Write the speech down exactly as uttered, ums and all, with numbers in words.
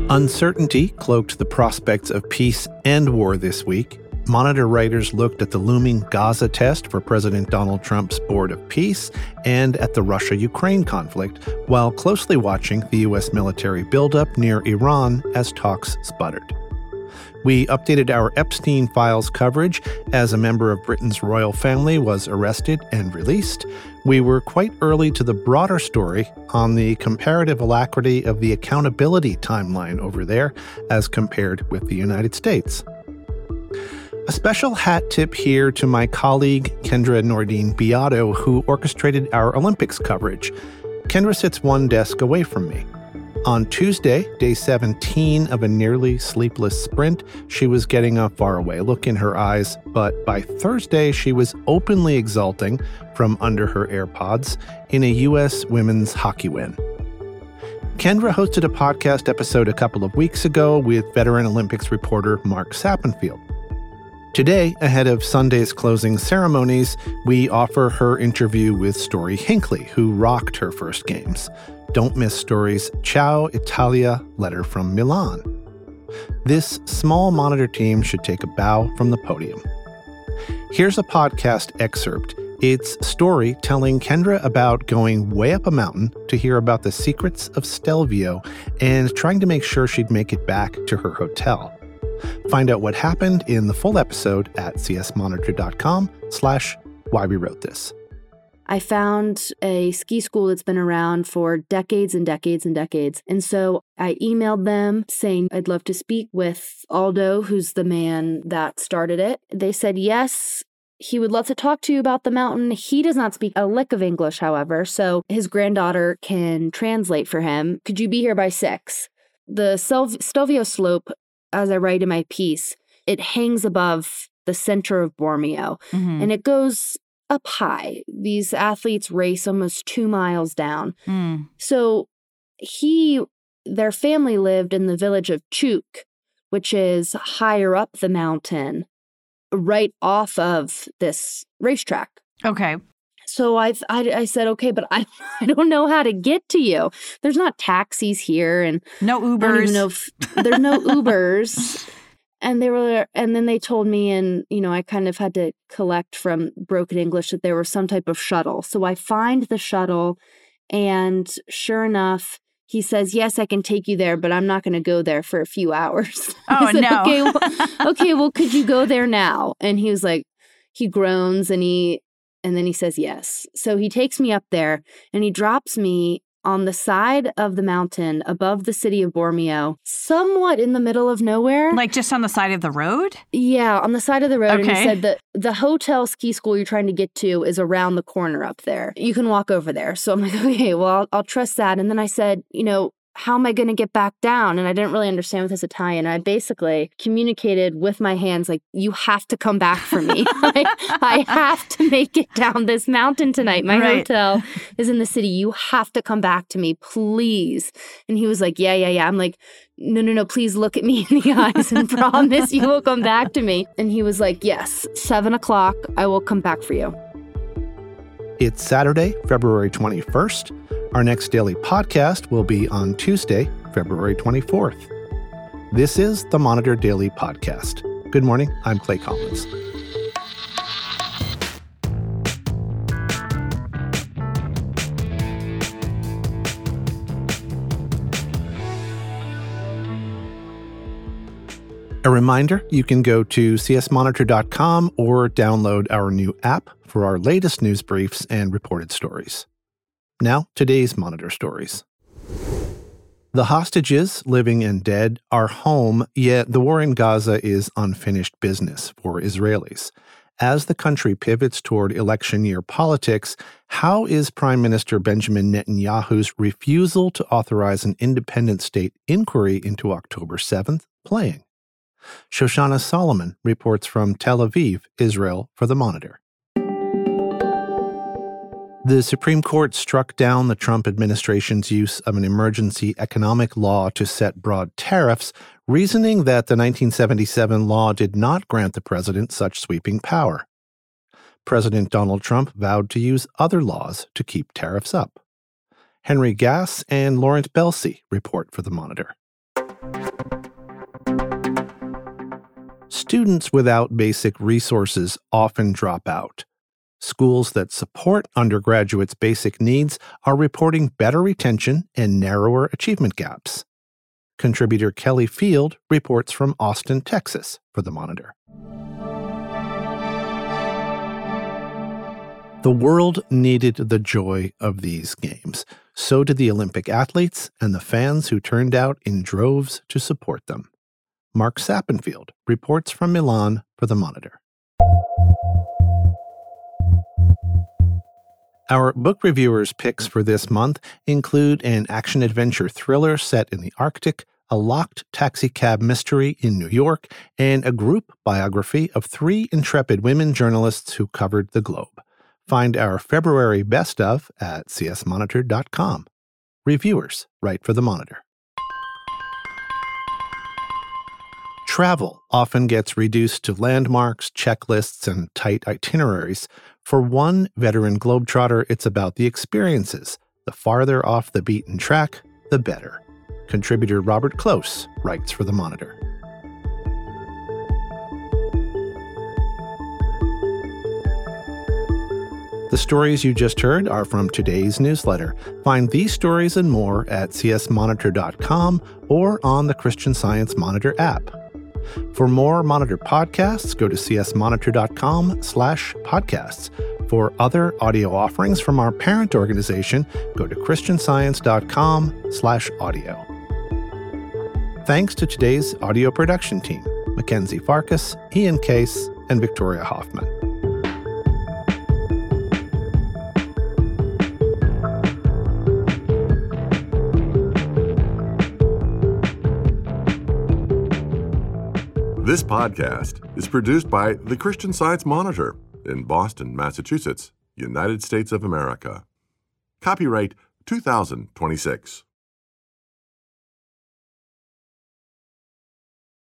Uncertainty cloaked the prospects of peace and war this week. Monitor writers looked at the looming Gaza test for President Donald Trump's Board of Peace and at the Russia-Ukraine conflict, while closely watching the U S military buildup near Iran as talks sputtered. We updated our Epstein Files coverage as a member of Britain's royal family was arrested and released. We were quite early to the broader story on the comparative alacrity of the accountability timeline over there as compared with the United States. A special hat tip here to my colleague Kendra Nordine Beato, who orchestrated our Olympics coverage. Kendra sits one desk away from me. On Tuesday, day seventeen of a nearly sleepless sprint, she was getting a faraway look in her eyes, but by Thursday, she was openly exulting from under her AirPods in a U S women's hockey win. Kendra hosted a podcast episode a couple of weeks ago with veteran Olympics reporter Mark Sappenfield. Today, ahead of Sunday's closing ceremonies, we offer her interview with Story Hinckley, who rocked her first games. Don't miss Story's Ciao Italia letter from Milan. This small Monitor team should take a bow from the podium. Here's a podcast excerpt. It's Story telling Kendra about going way up a mountain to hear about the secrets of Stelvio and trying to make sure she'd make it back to her hotel. Find out what happened in the full episode at csmonitor.com slash why we wrote this. I found a ski school that's been around for decades and decades and decades. And so I emailed them saying I'd love to speak with Aldo, who's the man that started it. They said yes, he would love to talk to you about the mountain. He does not speak a lick of English, however, so his granddaughter can translate for him. Could you be here by six? The Stelvio slope, as I write in my piece, it hangs above the center of Bormio, mm-hmm. and it goes up high. These athletes race almost two miles down. Mm. So he, their family lived in the village of Chuk, which is higher up the mountain, right off of this racetrack. Okay. So I, I, I said, okay, but I, I don't know how to get to you. There's not taxis here, and no Ubers. I don't even know if, there's no Ubers. And they were, and then they told me, and, you know, I kind of had to collect from broken English that there was some type of shuttle. So I find the shuttle, and sure enough, he says, yes, I can take you there, but I'm not going to go there for a few hours. Oh, said, no. Okay well, okay, well, could you go there now? And he was like, he groans, and he, and then he says, yes. So he takes me up there, and he drops me on the side of the mountain above the city of Bormio, somewhat in the middle of nowhere. Like just on the side of the road? Yeah, on the side of the road. Okay. And he said that the hotel ski school you're trying to get to is around the corner up there. You can walk over there. So I'm like, okay, well, I'll, I'll trust that. And then I said, you know, how am I going to get back down? And I didn't really understand with this Italian. I basically communicated with my hands, like, you have to come back for me. I, I have to make it down this mountain tonight. My right. hotel is in the city. You have to come back to me, please. And he was like, yeah, yeah, yeah. I'm like, no, no, no, please look at me in the eyes and promise you will come back to me. And he was like, yes, seven o'clock, I will come back for you. It's Saturday, February twenty-first. Our next daily podcast will be on Tuesday, February twenty-fourth. This is the Monitor Daily Podcast. Good morning, I'm Clay Collins. A reminder, you can go to c s monitor dot com or download our new app for our latest news briefs and reported stories. Now, today's Monitor stories. The hostages, living and dead, are home, yet the war in Gaza is unfinished business for Israelis. As the country pivots toward election year politics, how is Prime Minister Benjamin Netanyahu's refusal to authorize an independent state inquiry into October seventh playing? Shoshana Solomon reports from Tel Aviv, Israel, for The Monitor. The Supreme Court struck down the Trump administration's use of an emergency economic law to set broad tariffs, reasoning that the nineteen seventy-seven law did not grant the president such sweeping power. President Donald Trump vowed to use other laws to keep tariffs up. Henry Gass and Lawrence Belsey report for The Monitor. Students without basic resources often drop out. Schools that support undergraduates' basic needs are reporting better retention and narrower achievement gaps. Contributor Kelly Field reports from Austin, Texas, for The Monitor. The world needed the joy of these games. So did the Olympic athletes and the fans who turned out in droves to support them. Mark Sappenfield reports from Milan for The Monitor. Our book reviewers' picks for this month include an action-adventure thriller set in the Arctic, a locked taxicab mystery in New York, and a group biography of three intrepid women journalists who covered the globe. Find our February best of at c s monitor dot com. Reviewers write for The Monitor. Travel often gets reduced to landmarks, checklists, and tight itineraries. For one veteran globetrotter, it's about the experiences. The farther off the beaten track, the better. Contributor Robert Close writes for The Monitor. The stories you just heard are from today's newsletter. Find these stories and more at c s monitor dot com or on the Christian Science Monitor app. For more Monitor podcasts, go to c s monitor dot com slash podcasts. For other audio offerings from our parent organization, go to christian science dot com slash audio. Thanks to today's audio production team, Mackenzie Farkas, Ian Case, and Victoria Hoffman. This podcast is produced by the Christian Science Monitor in Boston, Massachusetts, United States of America. Copyright two thousand twenty-six.